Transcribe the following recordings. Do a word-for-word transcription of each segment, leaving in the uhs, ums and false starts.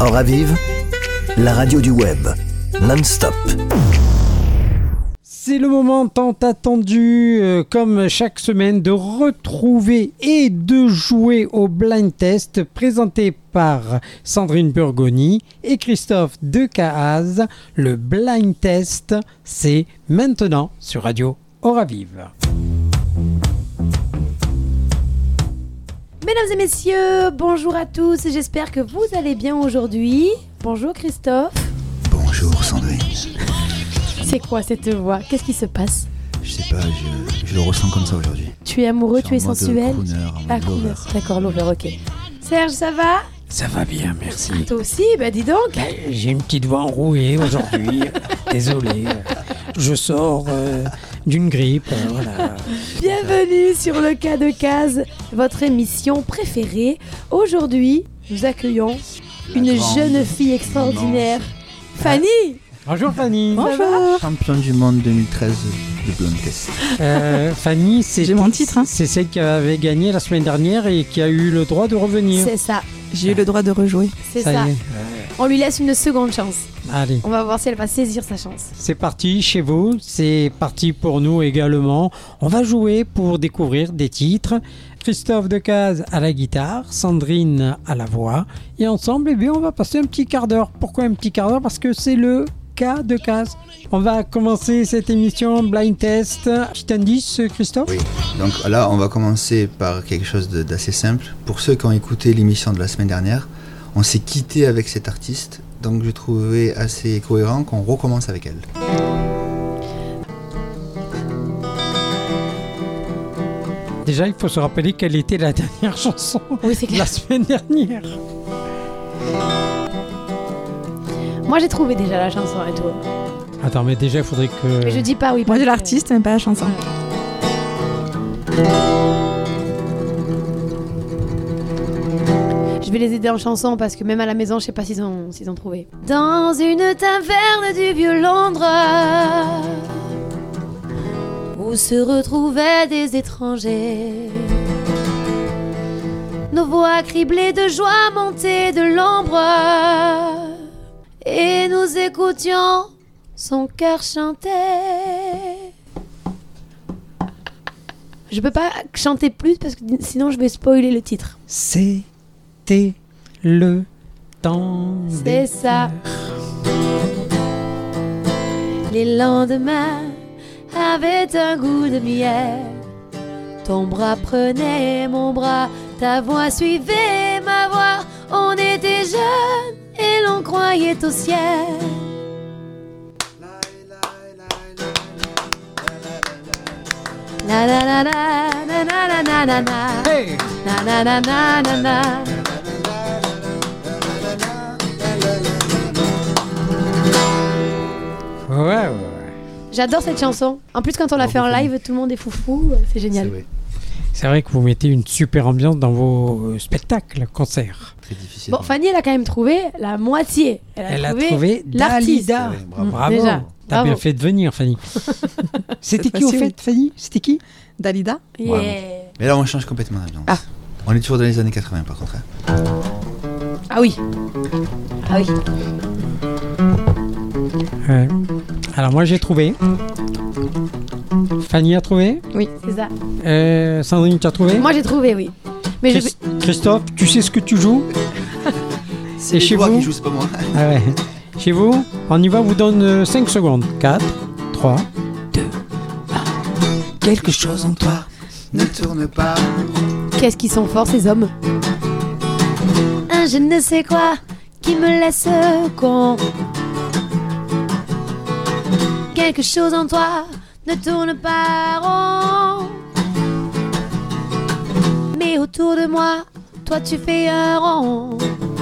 Oravive, la radio du web, non-stop. C'est le moment tant attendu, euh, comme chaque semaine, de retrouver et de jouer au blind test présenté par Sandrine Burgoni et Christophe Decaze. Le blind test, c'est maintenant sur Radio Oravive. Mesdames et messieurs, bonjour à tous, j'espère que vous allez bien aujourd'hui. Bonjour Christophe. Bonjour Sandrine. C'est quoi cette voix? Qu'est-ce qui se passe? Je sais pas, je, je le ressens comme ça aujourd'hui. Tu es amoureux, tu es sensuel? Crooner, Ah, crooner, d'accord, lover, ok. Serge, ça va? Ça va bien, merci. Toi aussi? Bah dis donc. Bah, j'ai une petite voix enrouée aujourd'hui. Désolé. Je sors euh, d'une grippe. Euh, voilà. Bienvenue sur le cas de case, votre émission préférée. Aujourd'hui, nous accueillons La une grande, jeune fille extraordinaire, Fanny. Bonjour Fanny. Bonjour. Champion du monde deux mille treize de blind test. Euh, Fanny, c'est, J'ai mon titre, hein. c'est celle qui avait gagné la semaine dernière et qui a eu le droit de revenir. C'est ça, J'ai eu le droit de rejouer. c'est Ça ça. y est. On lui laisse une seconde chance. Allez, On va voir si elle va saisir sa chance. c'est parti chez vous, c'est parti pour nous également. On va jouer pour découvrir des titres. Christophe Decaze à la guitare, Sandrine à la voix. Et ensemble, eh bien, on va passer un petit quart d'heure. Pourquoi un petit quart d'heure? Parce que c'est le cas de case. On va commencer cette émission blind test. Petit indice, Christophe? Oui, donc là on va commencer par quelque chose de- d'assez simple. Pour ceux qui ont écouté l'émission de la semaine dernière, on s'est quitté avec cet artiste, donc je trouvais assez cohérent qu'on recommence avec elle. Déjà, il faut se rappeler quelle était la dernière chanson Oui, c'est de la semaine dernière. Moi, j'ai trouvé déjà la chanson et tout. Attends, mais déjà, il faudrait que... Mais je dis pas oui. Moi, parce j'ai que- l'artiste, mais pas la chanson. Je vais les aider en chanson parce que même à la maison, je sais pas s'ils ont, s'ils ont trouvé. Dans une taverne du vieux Londres, où se retrouvaient des étrangers, nos voix criblées de joie montaient de l'ombre, et nous écoutions son cœur chanter. Je peux pas chanter plus parce que sinon je vais spoiler le titre. C'était le temps C'est des ça. Les lendemains avaient un goût de miel. Ton bras prenait mon bras, ta voix suivait ma voix. On était jeunes et l'on croyait au ciel. La la la la na na na na na na. Hey! Na na na na na na. Ouais, ouais, ouais. J'adore cette chanson. En plus, quand on l'a fait en live, tout le monde est foufou. C'est génial. C'est vrai, C'est vrai que vous mettez une super ambiance dans vos euh, spectacles, concerts. très difficile. Bon, Fanny, elle a quand même trouvé la moitié. Elle a Elle a trouvé, trouvé l'artiste. Dalida. Ouais, bravo. Bravo. Déjà, T'as bravo. bien fait de venir, Fanny. C'était Cette qui, au fois-ci, fait, Fanny? C'était qui? Dalida. Yeah. Mais là on change complètement d'ambiance. Ah. On est toujours dans les années quatre-vingts par contre. hein. Ah oui. Ah oui. Ouais. Alors, moi, j'ai trouvé. Fanny a trouvé. C'est ça. Euh, Sandrine, tu as trouvé? Moi, j'ai trouvé, oui. Mais je Chris- Christophe, tu sais ce que tu joues? C'est chez les doigts vous qui jouent, c'est pas moi. Ah ouais. Chez vous, on y va, vous donne euh, cinq secondes. quatre, trois, deux, un. Quelque chose en toi. Ne tourne pas. Qu'est-ce qu'ils sont forts, ces hommes. Un je ne sais quoi qui me laisse con. Quelque chose en toi ne tourne pas rond. Mais autour de moi, toi tu fais un rond.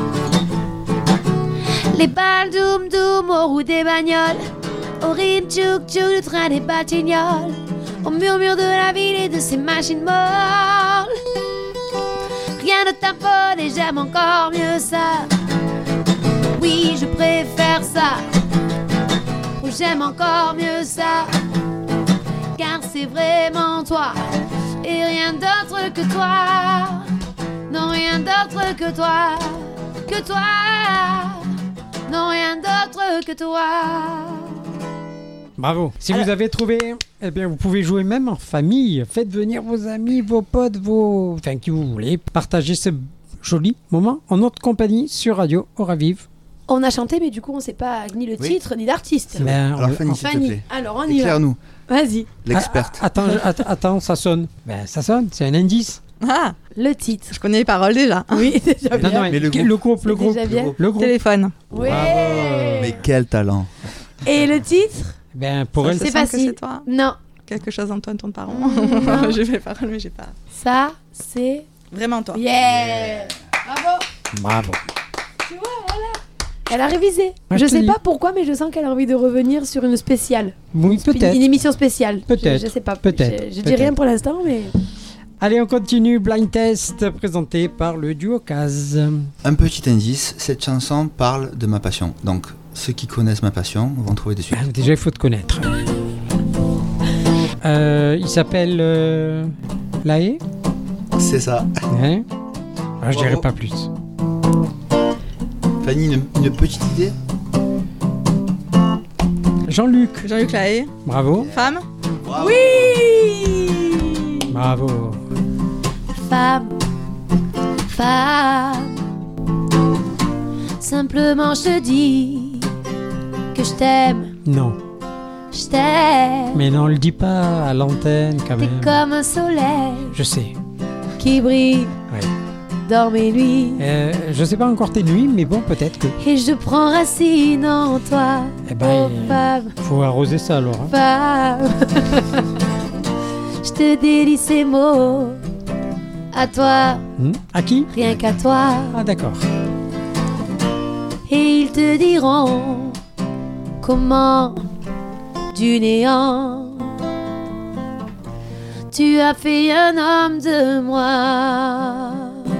Les balles doum doum aux roues des bagnoles, au rythme tchouk tchouk du train des batignolles, au murmure de la ville et de ses machines molles. Rien ne tamponne et j'aime encore mieux ça. Oui, je préfère ça. Oh, j'aime encore mieux ça. Car c'est vraiment toi et rien d'autre que toi. Non, rien d'autre que toi. que toi. Non, rien d'autre que toi. Bravo. Si Alors- vous avez trouvé, eh bien, vous pouvez jouer même en famille. Faites venir vos amis, vos potes, vos... Enfin, qui vous voulez. Partagez ce joli moment en notre compagnie sur Radio Aura Vive. On a chanté, mais du coup, on sait pas ni le Oui. titre ni l'artiste. Ben, Alors on- Fanny, on- s'il te Fanny, plaît, alors on y va. éclaire-nous, Vas-y, l'experte. Ah, attends, je- att- attends, ça sonne. Ben, ça sonne, c'est un indice. Ah, le titre. je connais les paroles déjà. Oui, déjà Non, bien. non, Mais le le, groupe. groupe, le C'est groupe, déjà bien. le groupe. Téléphone. Ouais. Mais quel talent. Et le titre? Ben, pour Ça elle, se c'est sent que facile. c'est toi. Non, Quelque chose Antoine tourne par rond. Non. J'ai fait les paroles, mais j'ai pas. ça, c'est... Vraiment toi. Yeah, Bravo. bravo. Tu vois, voilà. Elle a révisé. Moi, je je te sais dis. pas pourquoi, mais je sens qu'elle a envie de revenir sur une spéciale. Oui, Une peut-être. émission spéciale. Peut-être. Je, je sais pas. Peut-être. Je, je dis Peut-être. rien pour l'instant, mais... Allez, on continue. Blind Test présenté par le duo Caz. Un petit indice, cette chanson parle de ma passion. Donc, ceux qui connaissent ma passion vont trouver dessus. Ben, déjà, il faut te connaître. Euh, il s'appelle euh, Laé. C'est ça. Hein ah, je dirais Bravo. pas plus. Fanny, une, une petite idée? Jean-Luc. Jean-Luc Lahaye. Bravo. Femme. Bravo. Oui. Bravo. Femme, femme. Simplement, je te dis que je t'aime, Non. je t'aime. Mais non, le dis pas à l'antenne quand T'es même. comme un soleil Je sais. qui brille Ouais. dans mes nuits. Euh, je sais pas encore tes nuits, mais bon, peut-être que. Et je prends racine en toi. Eh ben, Oh, femme, faut arroser ça alors. hein. femme. Je te délie ces mots. À toi, Hmm À qui rien qu'à toi. Ah, d'accord. Et ils te diront comment du néant tu as fait un homme de moi.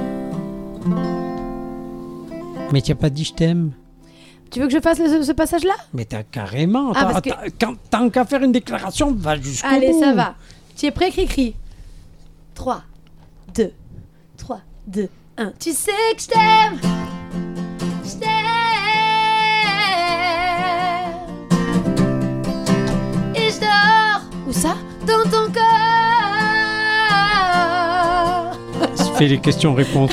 Mais tu n'as pas dit je t'aime. Tu veux que je fasse le- ce passage-là? Mais t'as carrément. Ah, t'as- parce que- t'as- quand- Tant qu'à faire une déclaration, va jusqu'au bout. Allez, ça va. Tu es prêt, Cricri? trois, deux, trois, deux, un. Tu sais que je t'aime, je t'aime. Et je dors, où ça? Dans ton corps. Fais les questions-réponses.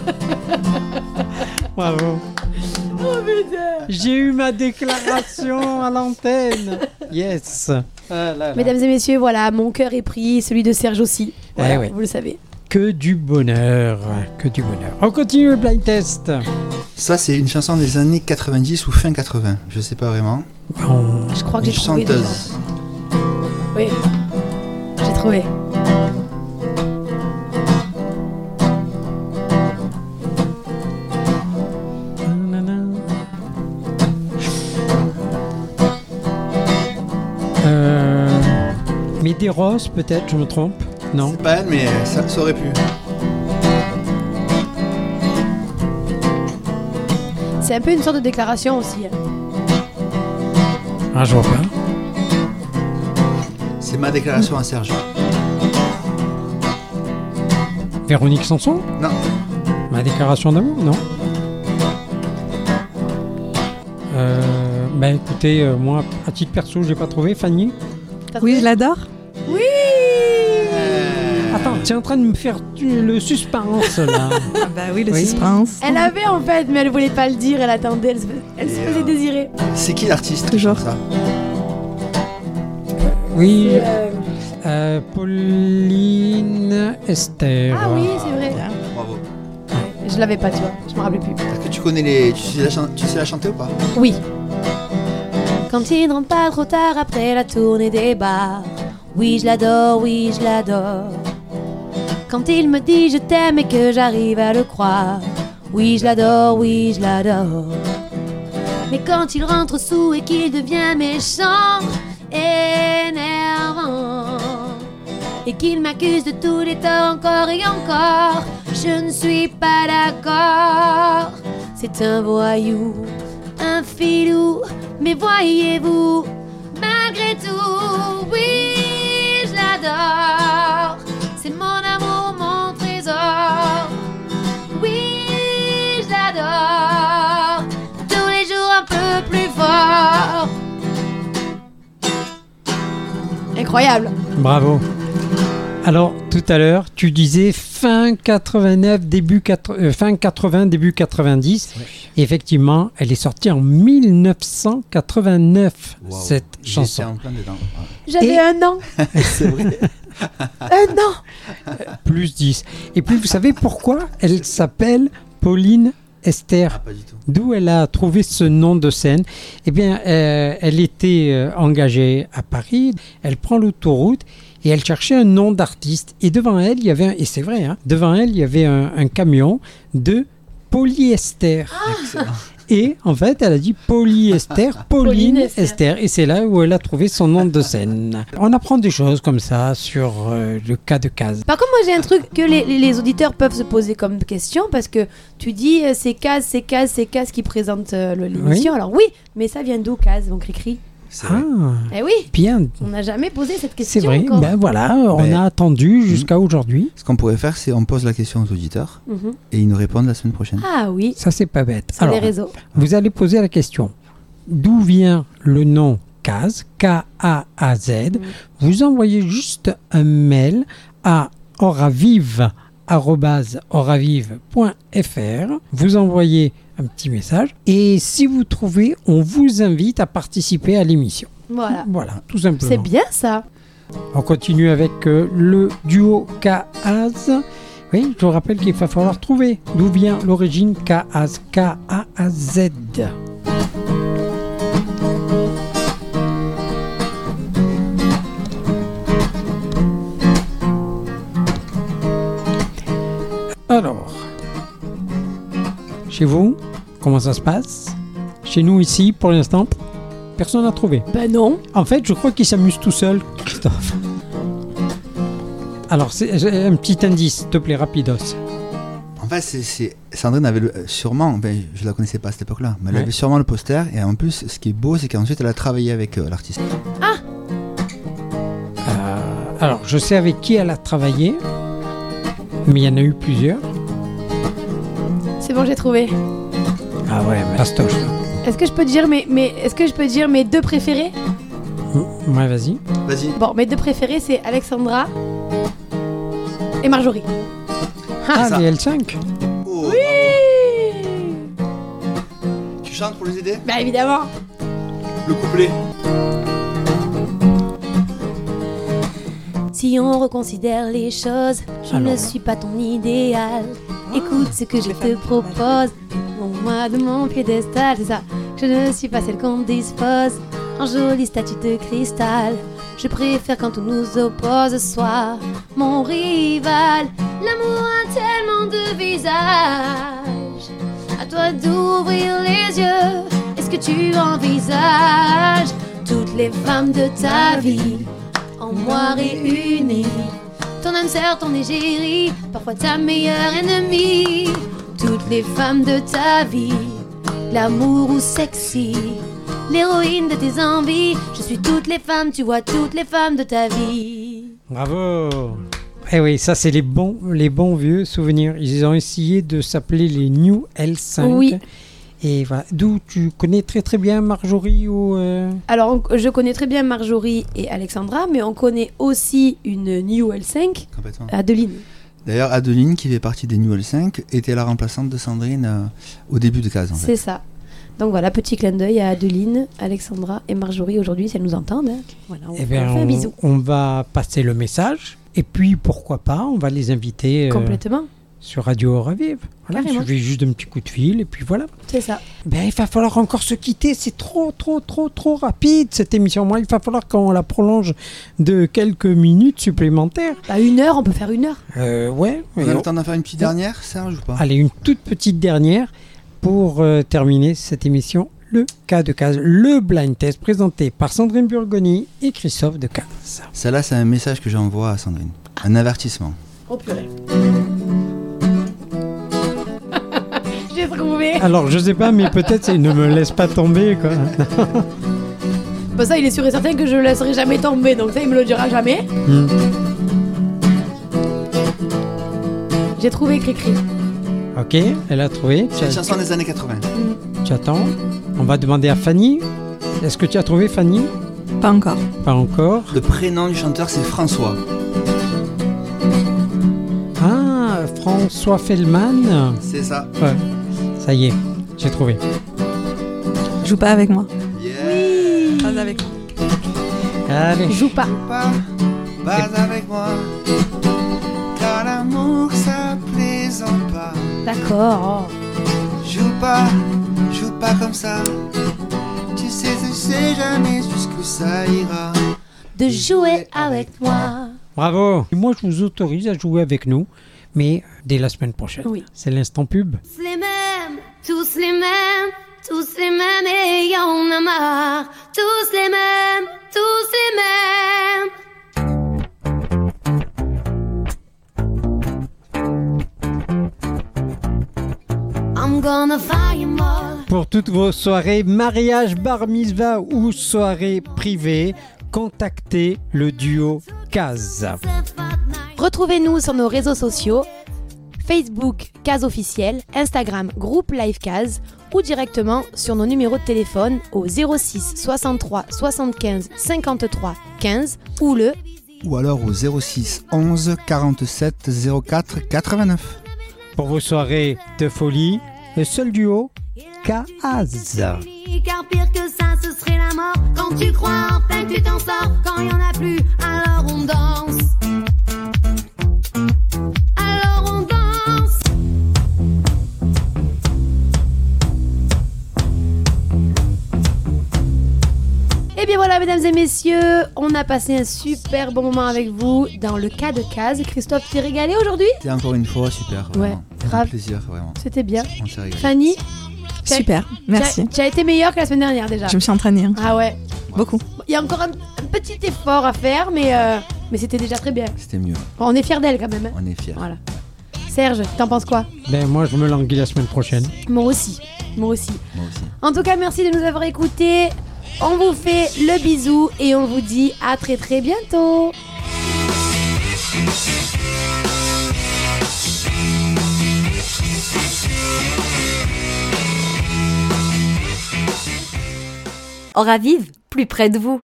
Bravo. Oh putain. J'ai eu ma déclaration à l'antenne. Yes. Ah là là. Mesdames et messieurs, voilà, mon cœur est pris, celui de Serge aussi. Voilà, Eh ouais. vous le savez. Que du bonheur. Que du bonheur. On continue le blind test. Ça, c'est une chanson des années quatre-vingt-dix ou fin quatre-vingts. Je sais pas vraiment. Bon. Je crois que Une j'ai trouvé déjà. chanteuse. Oui, j'ai trouvé. Euh, Médéros, peut-être, je me trompe. Non. C'est pas elle, mais ça, ça aurait pu. C'est un peu une sorte de déclaration aussi. hein. Ah, je vois pas. C'est ma déclaration à Serge. Véronique Sanson. Non. Ma déclaration d'amour, non. Euh, bah écoutez, euh, moi, à titre perso, j'ai pas trouvé. Fanny. T'as Oui, trouvé je l'adore. Oui. Attends, tu es en train de me faire tu- le suspense là. Ah bah oui, le Oui. suspense. Elle avait en fait, mais elle voulait pas le dire, elle attendait, elle se, elle se Et, faisait euh, désirer. C'est qui l'artiste qui Toujours. chante ça? Oui, Euh, euh, Pauline Esther. Ah oui, c'est vrai. Bravo. Je l'avais pas, tu vois, je me rappelais plus. Est-ce que tu connais les. Tu sais la, chan- tu sais la chanter ou pas? Oui. Quand il ne rentre pas trop tard après la tournée des bars. Oui, je l'adore, oui, je l'adore. Quand il me dit je t'aime et que j'arrive à le croire. Oui, je l'adore, oui, je l'adore. Mais quand il rentre sous et qu'il devient méchant, énervant, et qu'il m'accuse de tous les torts encore et encore, je ne suis pas d'accord. C'est un voyou, un filou, mais voyez-vous, malgré tout, oui, je l'adore. C'est mon amour, mon trésor. Oui, je l'adore. incroyable. Bravo. Alors, tout à l'heure, tu disais fin quatre-vingt-neuf, début quatre- euh, fin quatre-vingts, début quatre-vingt-dix. Ouais. Effectivement, elle est sortie en mille neuf cent quatre-vingt-neuf, Wow. cette J'étais chanson. en plein dedans. J'avais Et- un an. C'est vrai. Un an. Plus dix. Et puis, vous savez pourquoi elle s'appelle Pauline Esther? Ah, pas du tout. D'où elle a trouvé ce nom de scène? Eh bien, euh, elle était euh, engagée à Paris. Elle prend l'autoroute et elle cherchait un nom d'artiste. Et devant elle, il y avait, un, et c'est vrai, hein, devant elle, il y avait un, un camion de polyester. Excellent. Et en fait, elle a dit polyester, Pauline Pauline Esther. Esther. Et c'est là où elle a trouvé son nom de scène. On apprend des choses comme ça sur euh, le cas de Caz. Par contre, moi j'ai un truc que les, les- les auditeurs peuvent se poser comme question parce que tu dis euh, c'est Caz, c'est Caz, c'est Caz qui présente euh, le- l'émission. Alors oui, mais ça vient d'où Caz, mon cri-cri? C'est vrai. Ah, Eh oui, bien. on n'a jamais posé cette question. C'est vrai. encore. Ben voilà, on Ben, a attendu jusqu'à aujourd'hui. Ce qu'on pourrait faire, c'est on pose la question aux auditeurs Mhm. et ils nous répondent la semaine prochaine. Ah oui, Ça, c'est pas bête. sur Alors, les réseaux. vous allez poser la question. D'où vient le nom Caz, K A A Z? Vous envoyez juste un mail à oravive arobase oravive point f r. Vous envoyez un petit message et si vous trouvez, on vous invite à participer à l'émission. Voilà. Voilà, tout simplement. C'est bien ça. On continue avec euh, le duo Caz. Oui, je vous rappelle qu'il va falloir trouver d'où vient l'origine Caz, K A A Z. Alors, chez vous, comment ça se passe? Chez nous ici, pour l'instant, personne n'a trouvé. Ben non. En fait, je crois qu'il s'amuse tout seul, Christophe. Alors, c'est j'ai un petit indice, s'il te plaît, rapidos. En fait, c'est, c'est- Sandrine avait le- euh, sûrement, ben, je la connaissais pas à cette époque-là, mais elle Ouais. avait sûrement le poster. Et en plus, ce qui est beau, c'est qu'ensuite, elle a travaillé avec euh, l'artiste. Euh, alors, je sais avec qui elle a travaillé, mais il y en a eu plusieurs. C'est bon, j'ai trouvé. Ah ouais, mais fastoche. Est-ce que je peux dire mes, mes est-ce que je peux dire mes deux préférés? Mm, Ouais, vas-y. Vas-y. Bon, mes deux préférés c'est Alexandra et Marjorie. Ah, ça. les L cinq. Oh, Oui. tu chantes pour les aider? Bah évidemment. Le couplet. Si on reconsidère les choses, je Alors. ne suis pas ton idéal. Écoute ce que je te propose. Moi de mon piédestal, c'est ça. Je ne suis pas celle qu'on dispose en jolie statue de cristal. Je préfère quand on nous oppose soit mon rival. L'amour a tellement de visages. À toi d'ouvrir les yeux. Est-ce que tu envisages toutes les femmes de ta vie en moi réunies? Ton âme sœur, ton égérie, parfois ta meilleure ennemie. Toutes les femmes de ta vie, l'amour ou sexy, l'héroïne de tes envies. Je suis toutes les femmes, tu vois toutes les femmes de ta vie. Bravo. Eh oui, ça c'est les bons, les bons vieux souvenirs. Ils ont essayé de s'appeler les New L cinq. Oui. Et voilà. D'où tu connais très très bien Marjorie ou... euh, Alors, on- je connais très bien Marjorie et Alexandra, mais on connaît aussi une New L cinq, Complètement. Adeline. D'ailleurs, Adeline, qui fait partie des New L cinq, était la remplaçante de Sandrine euh, au début de Caz, en fait. C'est ça. Donc voilà, petit clin d'œil à Adeline, Alexandra et Marjorie aujourd'hui, si elles nous entendent. hein. Voilà, on, Eh on bien, fait un on, bisou. on va passer le message. Et puis, pourquoi pas, on va les inviter euh, Complètement, sur Radio Oravive. Voilà, il Carrément. suffit juste d'un petit coup de fil et puis voilà. c'est ça. Ben, il va falloir encore se quitter. C'est trop, trop, trop, trop rapide cette émission. Moi, il va falloir qu'on la prolonge de quelques minutes supplémentaires. Bah, une heure, on peut faire une heure. Euh, ouais. On et a on- le temps d'en faire une petite dernière, Serge, ou pas? Allez, une toute petite dernière pour euh, terminer cette émission. Le cas de Caz, le blind test présenté par Sandrine Burgoni et Christophe de Caz. Celle-là, c'est un message que j'envoie à Sandrine. Un avertissement. Oh purée. J'ai trouvé. Alors, je sais pas, mais peut-être c'est ne me laisse pas tomber, quoi. Bah ça, il est sûr et certain que je le laisserai jamais tomber, donc ça, il me le dira jamais. Hmm. J'ai trouvé Cricri. Ok, elle a trouvé. Tu, C'est une as- chanson des années quatre-vingts. tu attends. On va demander à Fanny. Est-ce que tu as trouvé, Fanny? Pas encore. Pas encore. Le prénom du chanteur, c'est François. Ah, François Fellman. C'est ça. Ouais, ça y est, j'ai trouvé. Joue pas avec moi. Yeah. Pas avec moi. Allez. Joue pas. Pas, pas avec moi. Car l'amour, ça plaisante pas. D'accord. Joue pas, joue pas comme ça. Tu sais, tu sais jamais jusqu'où ça ira. De jouer avec moi. Bravo. Moi, je vous autorise à jouer avec nous, mais dès la semaine prochaine. Oui. C'est l'instant pub. Tous les mêmes, tous les mêmes, tous les mêmes et y en a marre. Tous les mêmes, tous les mêmes. I'm gonna find more. Pour toutes vos soirées mariage, bar mitzvah ou soirées privées, contactez le duo Kaz. Retrouvez-nous sur nos réseaux sociaux, Facebook Kaz officiel, Instagram groupe Live Kaz ou directement sur nos numéros de téléphone au zéro six soixante-trois soixante-quinze cinquante-trois quinze ou le Ou alors au zéro six onze quarante-sept zéro quatre quatre-vingt-neuf. Pour vos soirées de folie, le seul duo Kaz. car pire que ça ce serait la mort. Quand tu crois enfin que tu t'en sors, quand il y en a plus, alors on danse. Alors on danse. Et bien voilà mesdames et messieurs, on a passé un super bon moment avec vous dans le cas de Kaz. Christophe, t'es régalé aujourd'hui? C'était encore une fois super. Vraiment. Ouais, grave. Un plaisir, vraiment. C'était bien. On s'est régalé. Fanny, tu as- Super, merci. Tu as, tu as été meilleure que la semaine dernière déjà. Je me suis entraînée. Hein. Ah ouais. Beaucoup. Il y a encore un, un petit effort à faire, mais, euh, mais c'était déjà très bien. C'était mieux. Bon, on est fiers d'elle quand même. hein. On est fiers. Voilà. Serge, t'en penses quoi? Ben, moi, je me languis la semaine prochaine. Moi aussi. Moi aussi. Moi aussi. En tout cas, merci de nous avoir écoutés. On vous fait le bisou et on vous dit à très très bientôt. Aura Vive, plus près de vous.